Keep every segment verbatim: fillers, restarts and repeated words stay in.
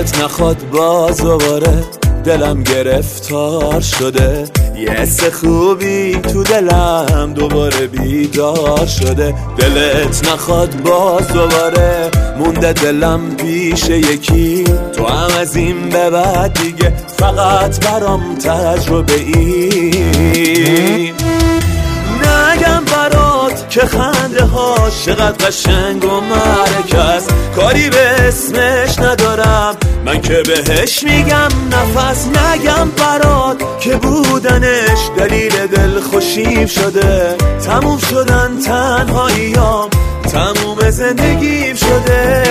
دلت نخواد باز دوباره دلم گرفتار شده، یه حس خوبی تو دلم دوباره بیدار شده. دلت نخواد باز دوباره مونده دلم پیش یکی، تو هم از این به بعد دیگه فقط برام تجربه ای. نگم برات که خنده ها چقدر قشنگ و مرکز، کاری به اسمش ندارم من که بهش میگم نفس. نگم برات که بودنش دلیل دل خوشیم شده، تموم شدن تنهاییام تموم زندگیم شده.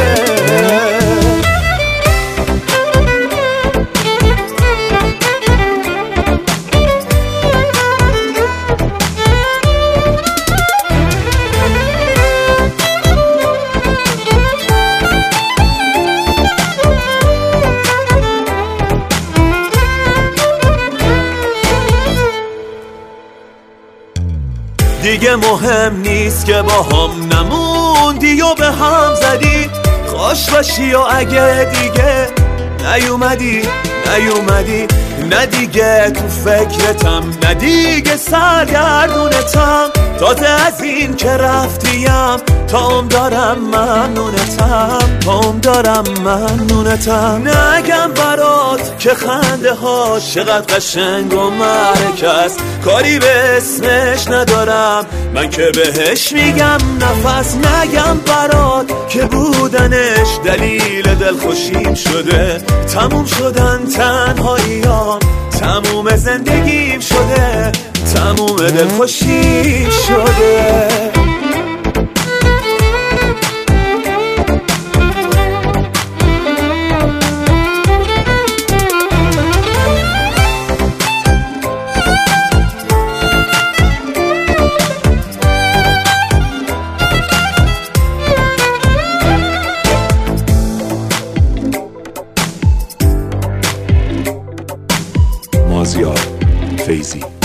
دیگه مهم نیست که با هم نموندی و به هم زدی، خوش باشی و اگه دیگه نیومدی نیومدی، نه دیگه تو فکرتم نه دیگه سرگردونتم، تازه از این که رفتیم تام دارم ممنونتم، تام دارم ممنونتم. نگم برات که خنده ها چقدر قشنگ و مرکز، کاری به اسمش ندارم من که بهش میگم نفس. نگم برات که بودنش دلیل دل خوشیم شده، تموم شدن تنهاییام تموم زندگیم شده، تموم دل خوشیم شده. مازیار فیضی.